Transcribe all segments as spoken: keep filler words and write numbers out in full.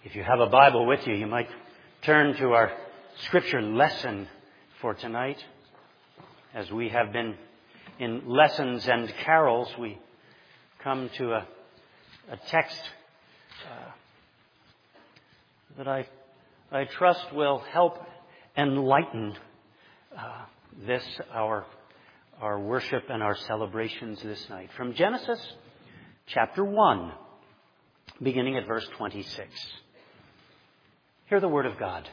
If you have a Bible with you, you might turn to our scripture lesson for tonight. As we have been in lessons and carols, we come to a, a text uh, that I, I trust will help enlighten uh, this, our, our worship and our celebrations this night. From Genesis chapter one, beginning at verse twenty-six. Hear the word of God.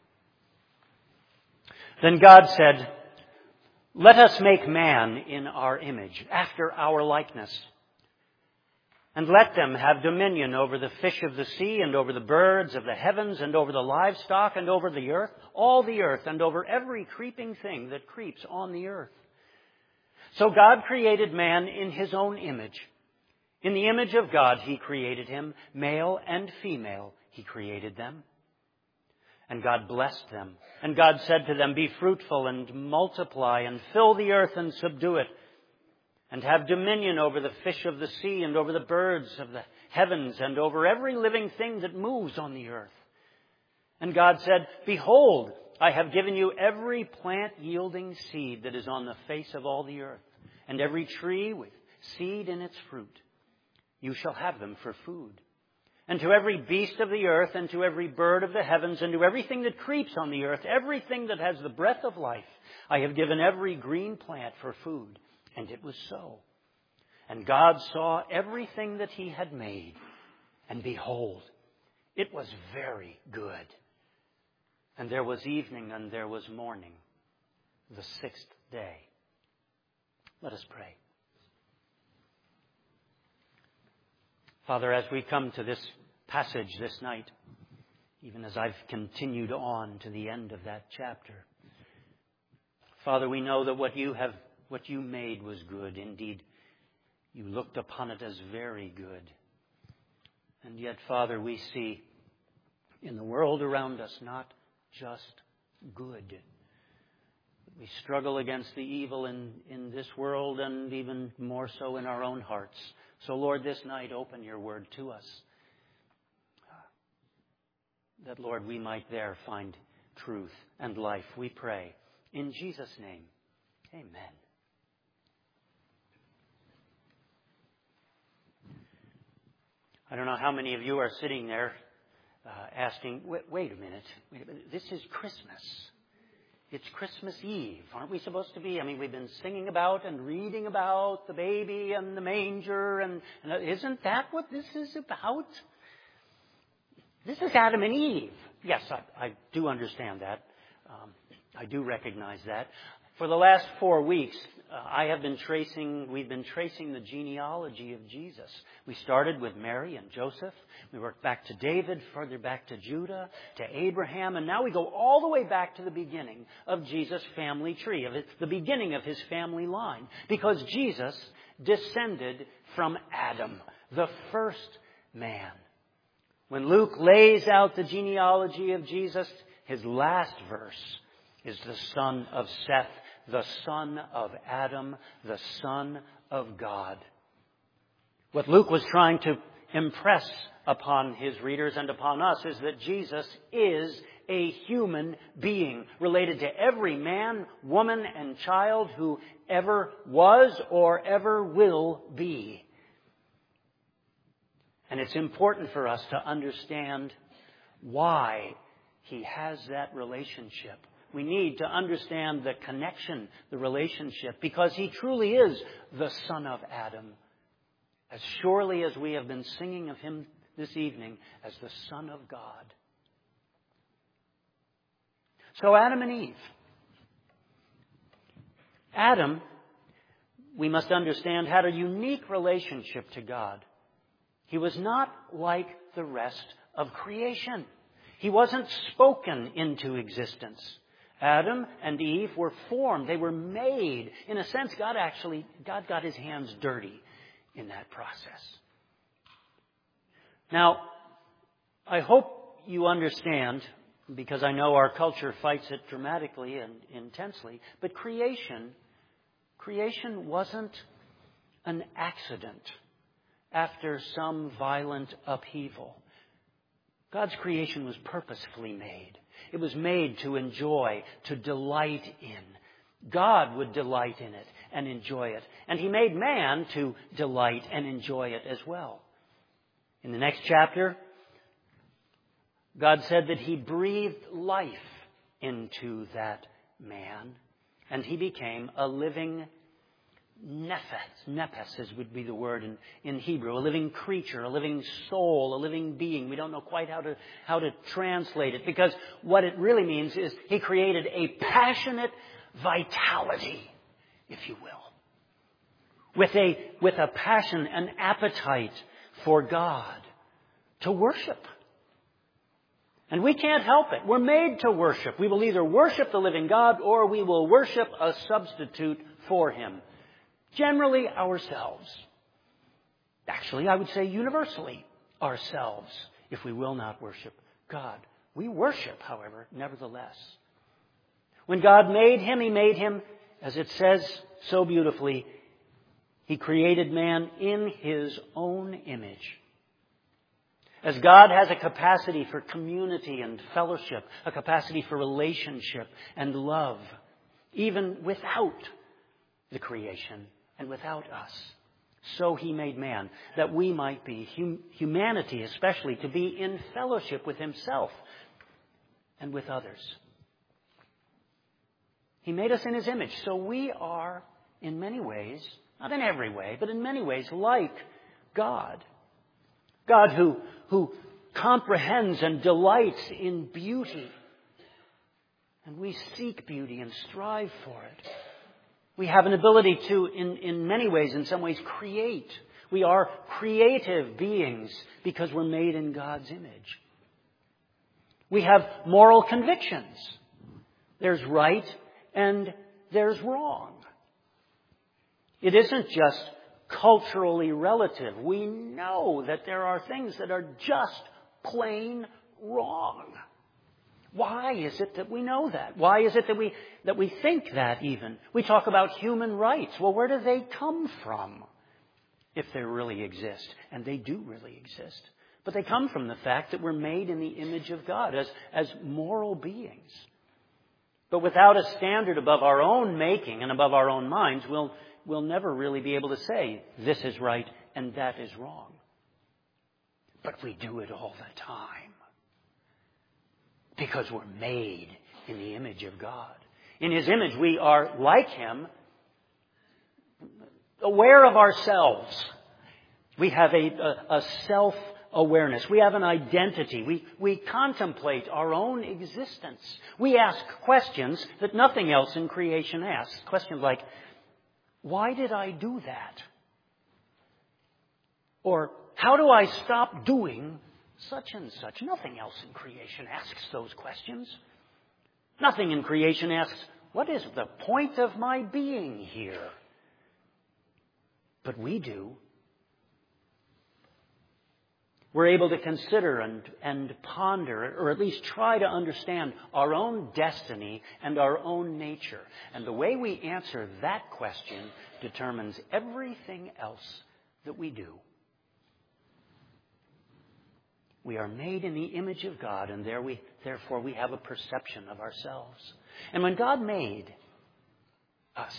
Then God said, "Let us make man in our image, after our likeness, and let them have dominion over the fish of the sea, and over the birds of the heavens, and over the livestock, and over the earth, all the earth, and over every creeping thing that creeps on the earth." So God created man in his own image. In the image of God he created him, male and female he created them. And God blessed them. And God said to them, "Be fruitful and multiply and fill the earth and subdue it, and have dominion over the fish of the sea and over the birds of the heavens and over every living thing that moves on the earth." And God said, "Behold, I have given you every plant yielding seed that is on the face of all the earth, and every tree with seed in its fruit. You shall have them for food. And to every beast of the earth, and to every bird of the heavens, and to everything that creeps on the earth, everything that has the breath of life, I have given every green plant for food." And it was so. And God saw everything that he had made, and behold, it was very good. And there was evening and there was morning, the sixth day. Let us pray. Father, as we come to this passage this night, even as I've continued on to the end of that chapter, Father, we know that what you have, what you made was good. Indeed, you looked upon it as very good. And yet, Father, we see in the world around us not just good. We struggle against the evil in, in this world, and even more so in our own hearts. So, Lord, this night, open your word to us, that, Lord, we might there find truth and life, we pray. In Jesus' name, amen. I don't know how many of you are sitting there uh, asking, wait, wait a minute, wait a minute, this is Christmas. It's Christmas Eve. Aren't we supposed to be? I mean, we've been singing about and reading about the baby and the manger. And, and isn't that what this is about? This is Adam and Eve. Yes, I, I do understand that. Um, I do recognize that. For the last four weeks, uh, I have been tracing, we've been tracing the genealogy of Jesus. We started with Mary and Joseph. We worked back to David, further back to Judah, to Abraham, and now we go all the way back to the beginning of Jesus' family tree, of the beginning of his family line. Because Jesus descended from Adam, the first man. When Luke lays out the genealogy of Jesus, his last verse is the son of Seth, the son of Adam, the son of God. What Luke was trying to impress upon his readers and upon us is that Jesus is a human being related to every man, woman, and child who ever was or ever will be. And it's important for us to understand why he has that relationship. We need to understand the connection, the relationship, because he truly is the son of Adam, as surely as we have been singing of him this evening as the Son of God. So Adam and Eve. Adam, we must understand, had a unique relationship to God. He was not like the rest of creation. He wasn't spoken into existence. Adam and Eve were formed. They were made. In a sense, God actually, God got his hands dirty in that process. Now, I hope you understand, because I know our culture fights it dramatically and intensely, but creation, creation wasn't an accident after some violent upheaval. God's creation was purposefully made. It was made to enjoy, to delight in. God would delight in it and enjoy it. And He made man to delight and enjoy it as well. In the next chapter, God said that He breathed life into that man, and he became a living nephes. Nepes would be the word in, in Hebrew. A living creature, a living soul, a living being. We don't know quite how to, how to translate it, because what it really means is He created a passionate vitality, if you will. With a, with a passion, an appetite for God, to worship. And we can't help it. We're made to worship. We will either worship the living God or we will worship a substitute for Him. Generally ourselves. Actually, I would say universally ourselves, if we will not worship God. We worship, however, nevertheless. When God made him, He made him, as it says so beautifully, He created man in His own image. As God has a capacity for community and fellowship, a capacity for relationship and love, even without the creation and without us, so He made man, that we might be, hum- humanity especially, to be in fellowship with Himself and with others. He made us in His image, so we are in many ways, not in every way, but in many ways like God. God who, who comprehends and delights in beauty. And we seek beauty and strive for it. We have an ability to, in, in many ways, in some ways, create. We are creative beings because we're made in God's image. We have moral convictions. There's right and there's wrong. It isn't just culturally relative. We know that there are things that are just plain wrong. Why is it that we know that? Why is it that we that we think that even? We talk about human rights. Well, where do they come from? If they really exist. And they do really exist. But they come from the fact that we're made in the image of God as, as moral beings. But without a standard above our own making and above our own minds, we'll We'll never really be able to say, this is right and that is wrong. But we do it all the time. Because we're made in the image of God. In His image, we are like Him, aware of ourselves. We have a, a, a self-awareness. We have an identity. We, we contemplate our own existence. We ask questions that nothing else in creation asks. Questions like, why did I do that? Or, how do I stop doing such and such? Nothing else in creation asks those questions. Nothing in creation asks, what is the point of my being here? But we do. We're able to consider and, and ponder, or at least try to understand our own destiny and our own nature. And the way we answer that question determines everything else that we do. We are made in the image of God, and there we, therefore we have a perception of ourselves. And when God made us,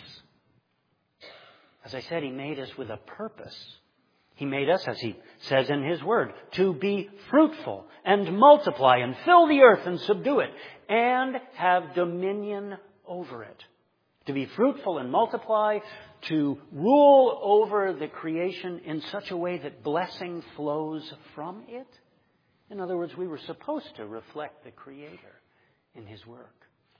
as I said, He made us with a purpose. He made us, as He says in His Word, to be fruitful and multiply and fill the earth and subdue it and have dominion over it. To be fruitful and multiply, to rule over the creation in such a way that blessing flows from it. In other words, we were supposed to reflect the Creator in His work.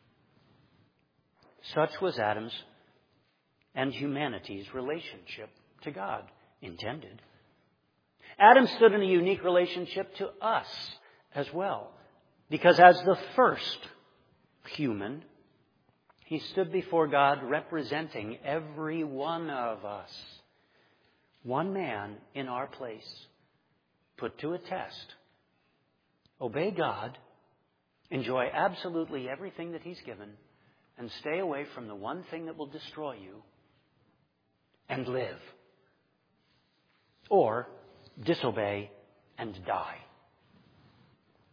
Such was Adam's and humanity's relationship to God. Intended. Adam stood in a unique relationship to us as well. Because as the first human, He stood before God representing every one of us. One man in our place, put to a test. Obey God, enjoy absolutely everything that He's given, and stay away from the one thing that will destroy you, and live. Or disobey and die.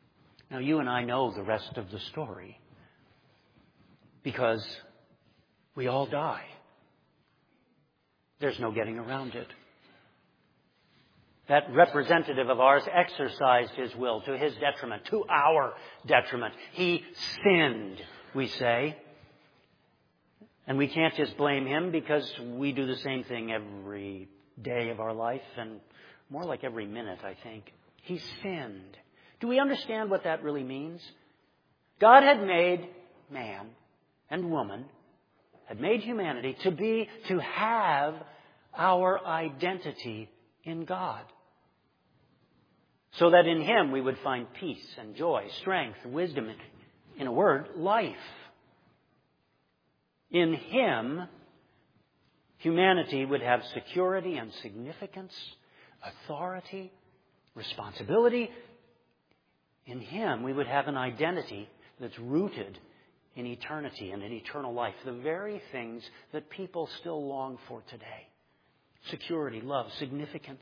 Now, you and I know the rest of the story because we all die. There's no getting around it. That representative of ours exercised his will to his detriment, to our detriment. He sinned, we say. And we can't just blame him because we do the same thing every day of our life and more like every minute, I think. He sinned. Do we understand what that really means? God had made man and woman, had made humanity to be, to have our identity in God. So that in Him we would find peace and joy, strength, wisdom, in a word, life. In Him, humanity would have security and significance, authority, responsibility. In Him, we would have an identity that's rooted in eternity and in eternal life. The very things that people still long for today. Security, love, significance.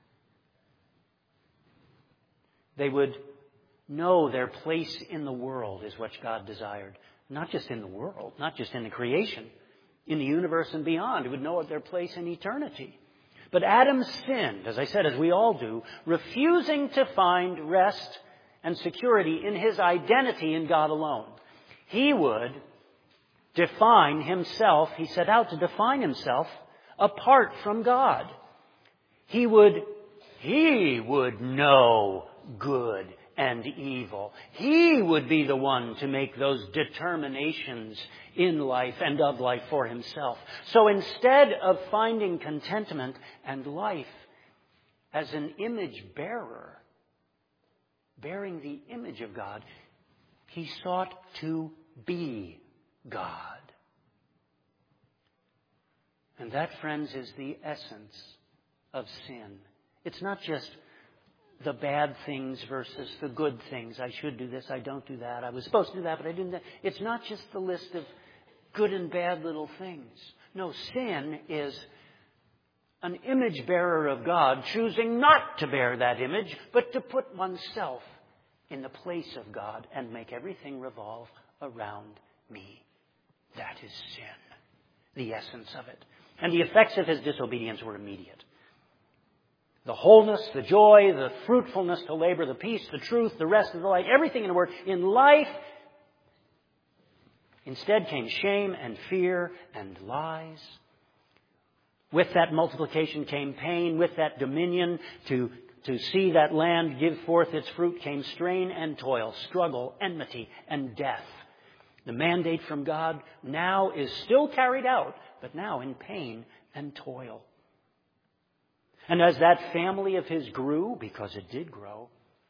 They would know their place in the world is what God desired. Not just in the world, not just in the creation, in the universe and beyond. They would know their place in eternity. But Adam sinned, as I said, as we all do, refusing to find rest and security in his identity in God alone. He would define himself, he set out to define himself apart from God. He would, he would know good and evil. He would be the one to make those determinations in life and of life for himself. So instead of finding contentment and life as an image bearer, bearing the image of God, he sought to be God. And that, friends, is the essence of sin. It's not just the bad things versus the good things. I should do this, I don't do that. I was supposed to do that, but I didn't. It's not just the list of good and bad little things. No, sin is an image bearer of God choosing not to bear that image, but to put oneself in the place of God and make everything revolve around me. That is sin, the essence of it. And the effects of his disobedience were immediate. The wholeness, the joy, the fruitfulness to labor, the peace, the truth, the rest of the life, everything in the Word. In life, instead came shame and fear and lies. With that multiplication came pain. With that dominion to, to see that land give forth its fruit came strain and toil, struggle, enmity, and death. The mandate from God now is still carried out, but now in pain and toil. And as that family of his grew, because it did grow,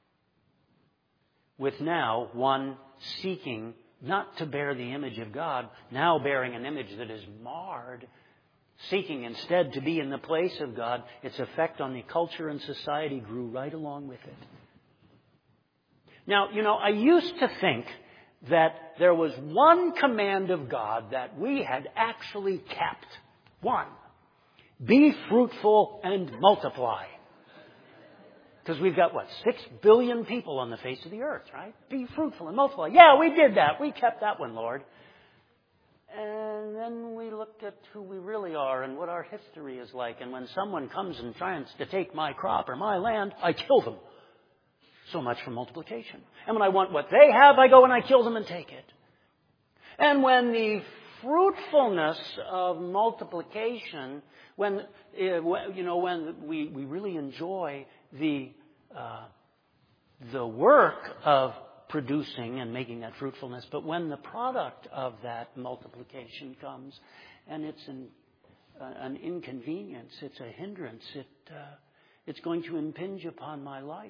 with now one seeking not to bear the image of God, now bearing an image that is marred, seeking instead to be in the place of God, its effect on the culture and society grew right along with it. Now, you know, I used to think that there was one command of God that we had actually kept. One. Be fruitful and multiply. Because we've got, what, six billion people on the face of the earth, right? Be fruitful and multiply. Yeah, we did that. We kept that one, Lord. And then we looked at who we really are and what our history is like. And when someone comes and tries to take my crop or my land, I kill them. So much for multiplication. And when I want what they have, I go and I kill them and take it. And when the fruitfulness of multiplication, when uh, you know, when we, we really enjoy the uh, the work of producing and making that fruitfulness, but when the product of that multiplication comes, and it's an uh, an inconvenience, it's a hindrance, it uh, it's going to impinge upon my life.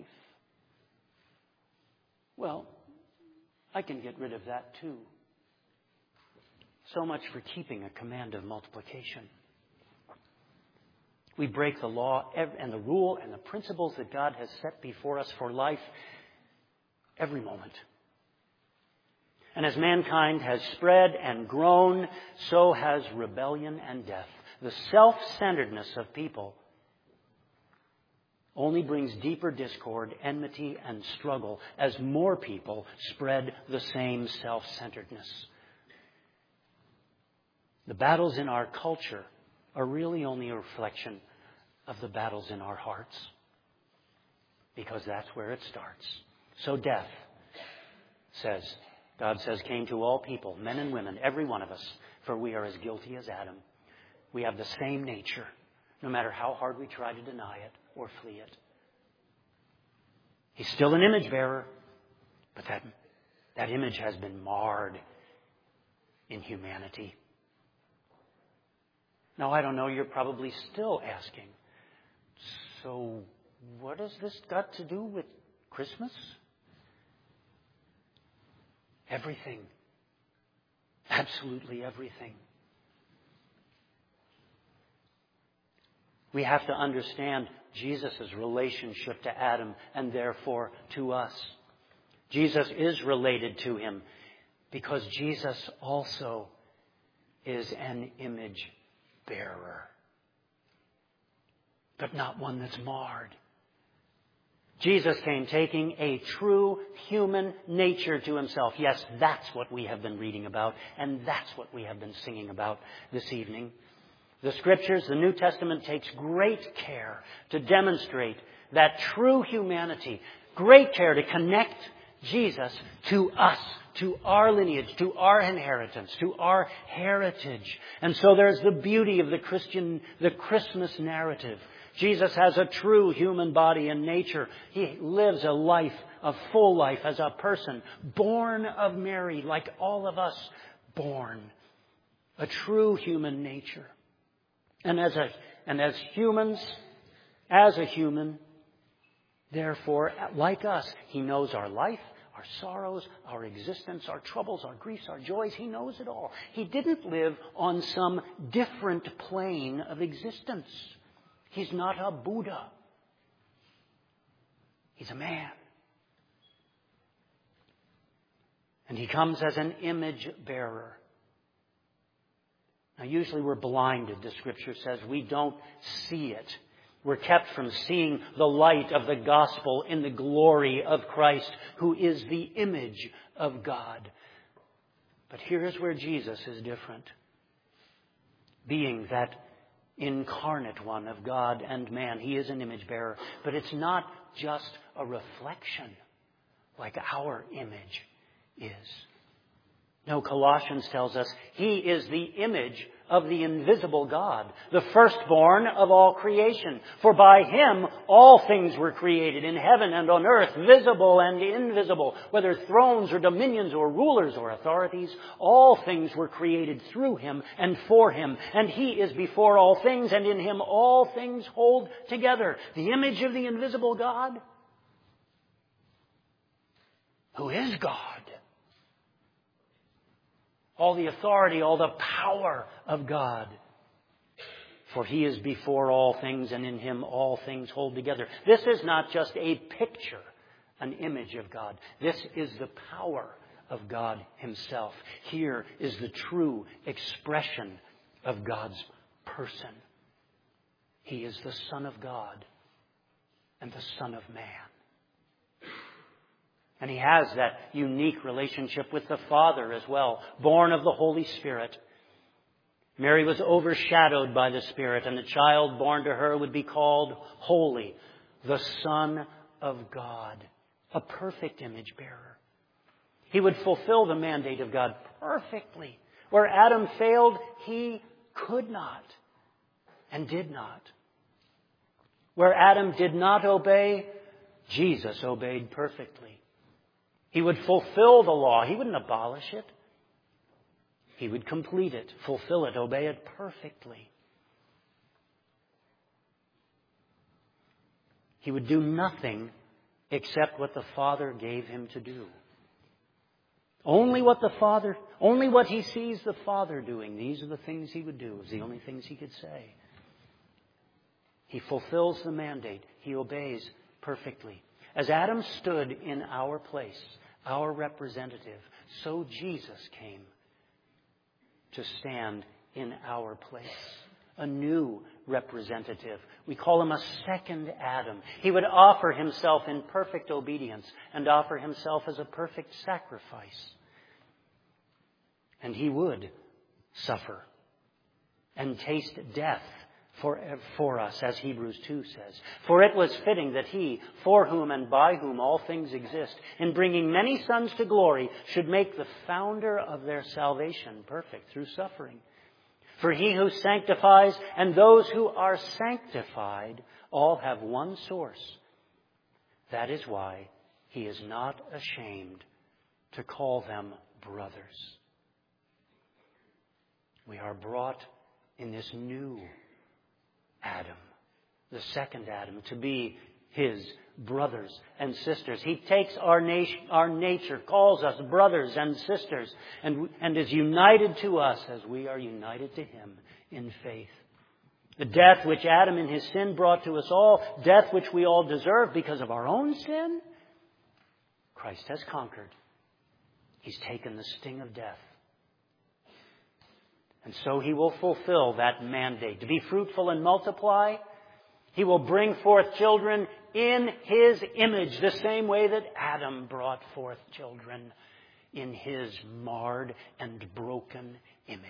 Well, I can get rid of that too. So much for keeping a command of multiplication. We break the law and the rule and the principles that God has set before us for life every moment. And as mankind has spread and grown, so has rebellion and death. The self-centeredness of people only brings deeper discord, enmity, and struggle as more people spread the same self-centeredness. The battles in our culture are really only a reflection of the battles in our hearts, because that's where it starts. So death, says, God says, came to all people, men and women, every one of us, for we are as guilty as Adam. We have the same nature, no matter how hard we try to deny it or flee it. He's still an image bearer, but that, that image has been marred in humanity. Now, I don't know, you're probably still asking, so what has this got to do with Christmas? Everything. Absolutely everything. We have to understand Jesus' relationship to Adam and therefore to us. Jesus is related to him because Jesus also is an image bearer, but not one that's marred. Jesus came taking a true human nature to himself. Yes, that's what we have been reading about, and that's what we have been singing about this evening. The Scriptures, the New Testament, takes great care to demonstrate that true humanity, great care to connect Jesus to us, to our lineage, to our inheritance, to our heritage. And so there's the beauty of the Christian, the Christmas narrative. Jesus has a true human body and nature. He lives a life, a full life as a person, born of Mary, like all of us, born. A true human nature. And as a, and as humans, as a human, therefore, like us, he knows our life, our sorrows, our existence, our troubles, our griefs, our joys. He knows it all. He didn't live on some different plane of existence. He's not a Buddha. He's a man. And he comes as an image bearer. Now, usually we're blinded, the Scripture says. We don't see it. We're kept from seeing the light of the gospel in the glory of Christ, who is the image of God. But here's where Jesus is different. Being that incarnate one of God and man, he is an image bearer. But it's not just a reflection like our image is. No, Colossians tells us he is the image of the invisible God, the firstborn of all creation. For by him all things were created in heaven and on earth, visible and invisible, whether thrones or dominions or rulers or authorities. All things were created through him and for him. And he is before all things, and in him all things hold together. The image of the invisible God, who is God. All the authority, all the power of God. For he is before all things, and in him all things hold together. This is not just a picture, an image of God. This is the power of God himself. Here is the true expression of God's person. He is the Son of God and the Son of Man. And he has that unique relationship with the Father as well, born of the Holy Spirit. Mary was overshadowed by the Spirit, and the child born to her would be called Holy, the Son of God, a perfect image bearer. He would fulfill the mandate of God perfectly. Where Adam failed, he could not and did not. Where Adam did not obey, Jesus obeyed perfectly. He would fulfill the law. He wouldn't abolish it. He would complete it, fulfill it, obey it perfectly. He would do nothing except what the Father gave him to do. Only what the Father, only what he sees the Father doing. These are the things he would do. It was the only things he could say. He fulfills the mandate. He obeys perfectly. As Adam stood in our place, our representative, so Jesus came to stand in our place. A new representative. We call him a second Adam. He would offer himself in perfect obedience and offer himself as a perfect sacrifice. And he would suffer and taste death for, for us, as Hebrews two says. For it was fitting that he, for whom and by whom all things exist, in bringing many sons to glory, should make the founder of their salvation perfect through suffering. For he who sanctifies and those who are sanctified all have one source. That is why he is not ashamed to call them brothers. We are brought in this new Adam, the second Adam, to be his brothers and sisters. He takes our, nation, our nature, calls us brothers and sisters, and, and is united to us as we are united to him in faith. The death which Adam in his sin brought to us all, death which we all deserve because of our own sin, Christ has conquered. He's taken the sting of death. And so he will fulfill that mandate to be fruitful and multiply. He will bring forth children in his image, the same way that Adam brought forth children in his marred and broken image.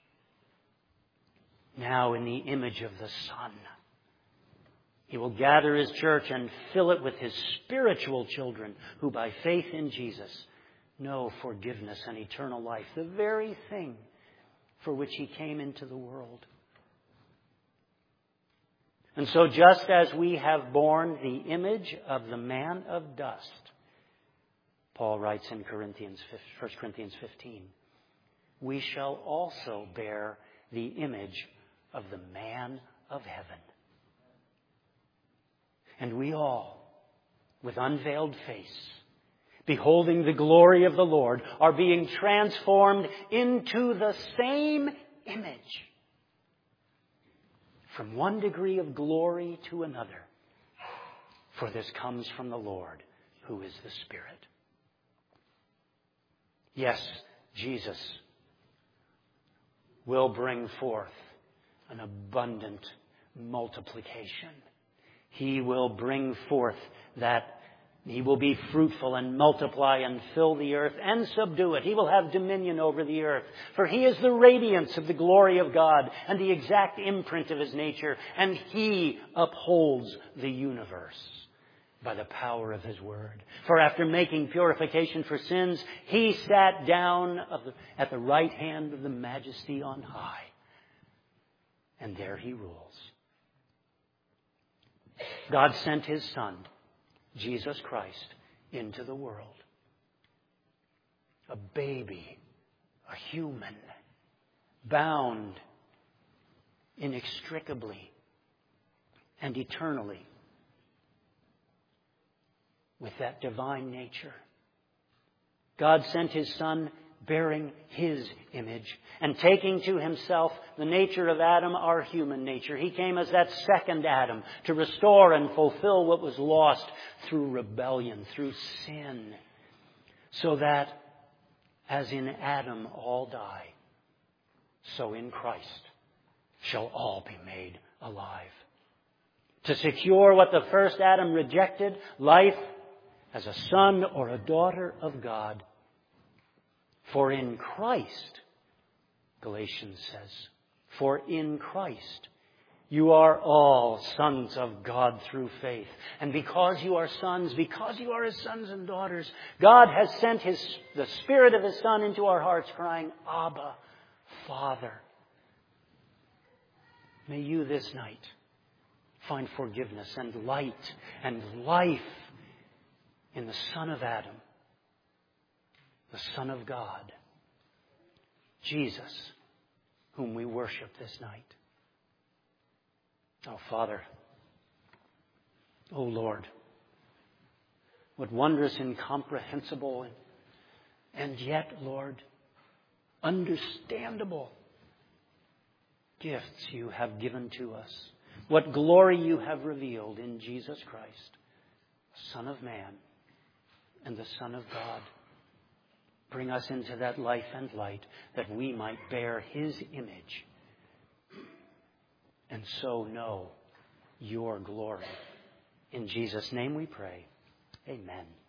Now in the image of the Son, he will gather his church and fill it with his spiritual children who by faith in Jesus know forgiveness and eternal life, the very thing for which he came into the world. And so just as we have borne the image of the man of dust, Paul writes in Corinthians, First Corinthians fifteen, we shall also bear the image of the man of heaven. And we all, with unveiled face, beholding the glory of the Lord, are being transformed into the same image, from one degree of glory to another. For this comes from the Lord, who is the Spirit. Yes, Jesus will bring forth an abundant multiplication. He will bring forth that He will be fruitful and multiply and fill the earth and subdue it. He will have dominion over the earth. For He is the radiance of the glory of God and the exact imprint of His nature. And He upholds the universe by the power of His word. For after making purification for sins, He sat down at the right hand of the Majesty on high. And there He rules. God sent His Son, Jesus Christ, into the world. A baby, a human, bound inextricably and eternally with that divine nature. God sent His Son bearing His image and taking to Himself the nature of Adam, our human nature. He came as that second Adam to restore and fulfill what was lost through rebellion, through sin, so that as in Adam all die, so in Christ shall all be made alive. To secure what the first Adam rejected, life as a son or a daughter of God. For in Christ, Galatians says, for in Christ you are all sons of God through faith. And because you are sons, because you are His sons and daughters, God has sent His, the Spirit of His Son into our hearts, crying, Abba, Father. May you this night find forgiveness and light and life in the Son of Adam, the Son of God, Jesus, whom we worship this night. Oh, Father, oh, Lord, what wondrous, incomprehensible, and yet, Lord, understandable gifts you have given to us. What glory you have revealed in Jesus Christ, Son of Man and the Son of God. Bring us into that life and light that we might bear His image and so know your glory. In Jesus' name we pray. Amen.